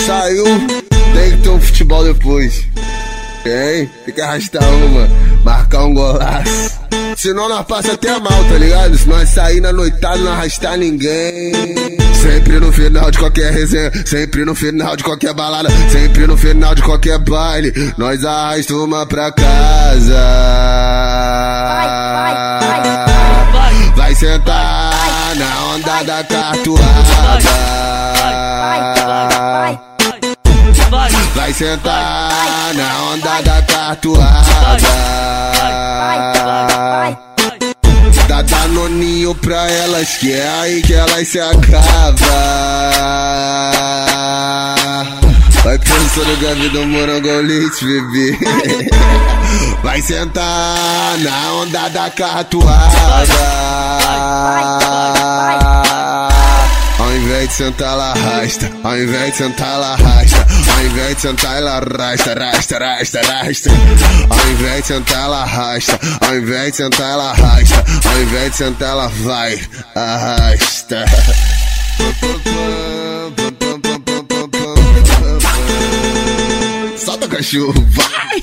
Saiu, tem que ter um futebol depois. Tem que arrastar uma, marcar um golaço. Senão nós passa até mal, tá ligado? Se nós sair na noitada, não arrastar ninguém. Sempre no final de qualquer resenha, sempre no final de qualquer balada, sempre no final de qualquer baile, nós arrasta uma pra casa. Vai sentar na onda da catuaba. Vai sentar na onda da catuaba. Dá danoninho pra elas, que é aí que elas se acabam. Vai pensando que a vida morango leite, bebê. Vai sentar na onda da catuaba. Ao invés de sentar, ela arrasta. Ao invés de sentar, ela arrasta. Ao invés de sentar, ela arrasta, arrasta, arrasta, arrasta. Ao invés de sentar, ela arrasta. Ao invés de sentar, ela arrasta. Ao invés de sentar, ela vai, arrasta. Solta o cachorro, vai.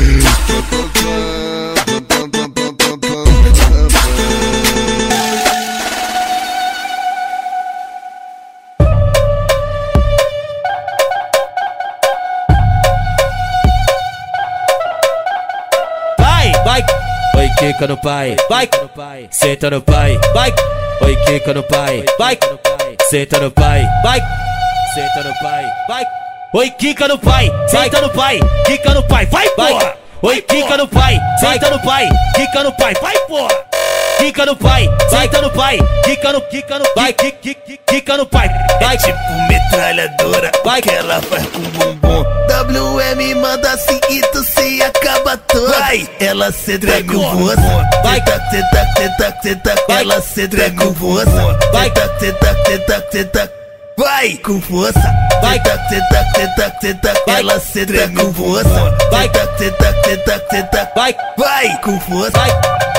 Vai, oi, quica no pai, vai, senta no pai, vai, oi, quica no pai, vai, senta no pai, vai, senta no pai, vai, oi, quica no pai, senta no pai, quica no pai, vai, porra, oi, quica no pai, senta no pai, quica no pai, vai, porra. Quica no pai, senta no pai, quica no pai, quica no pai, vai. É tipo metralhadora, vai, que ela faz com bumbum. WM manda assim e tu se acaba toda. Vai, ela se treme o vosso. Vai, senta, ela se treme o vosso. Vai, senta, vai com força. Vai, senta, ela se treme o vosso. Vai, senta, vai com força. Vai.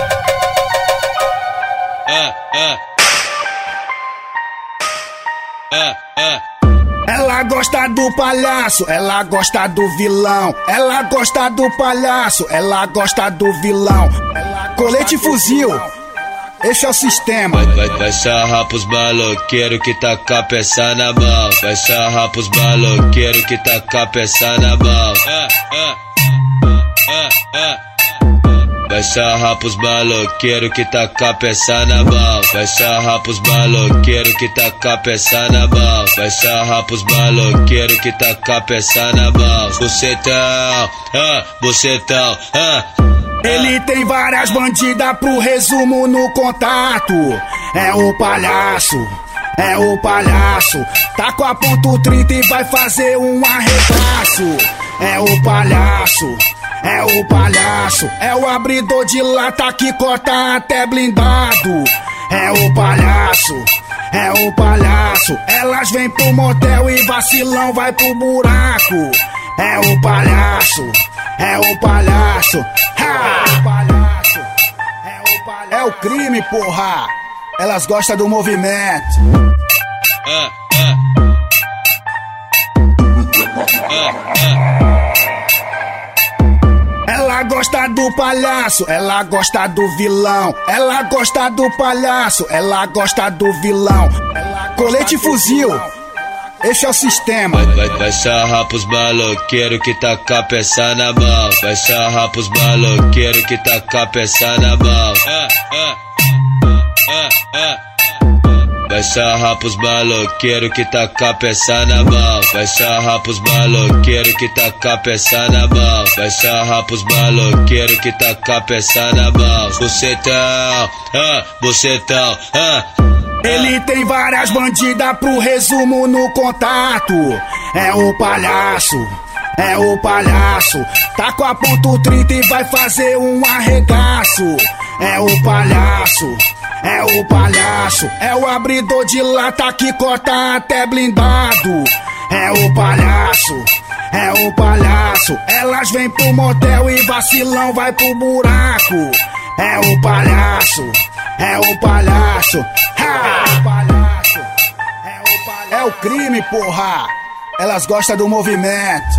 Ela gosta do palhaço, ela gosta do vilão. Ela gosta do palhaço, ela gosta do vilão. Colete e fuzil, esse é o sistema. Vai sarrar pros maloqueiros que tá com a peça na mão. Vai sarrar pros maloqueiros que tá com a peça na mão. Vai sarrar pros maloqueiros que tá com a peça na mão. Vai sarrar pros maloqueiros que tá com a peça na mão. Vai sarrar pros maloqueiros que tá com a peça na mão. Bucetão, bucetão, Ele tem várias bandidas pro resumo no contato. É o palhaço, é o palhaço. Tá com a ponto 30 e vai fazer um arregaço. É o palhaço, é o palhaço. É o abridor de lata que corta até blindado. É o palhaço, é o palhaço. Elas vêm pro motel e vacilão vai pro buraco. É o palhaço, é o palhaço. Ha! É o crime, porra. Elas gostam do movimento. Ela gosta do palhaço, ela gosta do vilão. Ela gosta do palhaço, ela gosta do vilão. Colete e fuzil, esse é o sistema. Vai sarrar pros maloqueiros que tá com a peça na mão. Vai sarrar pros maloqueiros que tá com a peça na mão. Vai sarrar pros maloqueiros que tá com a peça na mão. Vai sarrar pros maloqueiros que tá com a peça na mão. Vai sarrar pros maloqueiros que tá com a peça na mão. Bucetão, bucetão, Ele tem várias bandidas pro resumo no contato. É o palhaço, é o palhaço. Tá com a ponto 30 e vai fazer um arregaço. É o palhaço, é o palhaço. É o abridor de lata que corta até blindado. É o palhaço, é o palhaço. Elas vêm pro motel e vacilão vai pro buraco. É o palhaço, é o palhaço. Ha! É o crime, porra. elas gostam do movimento.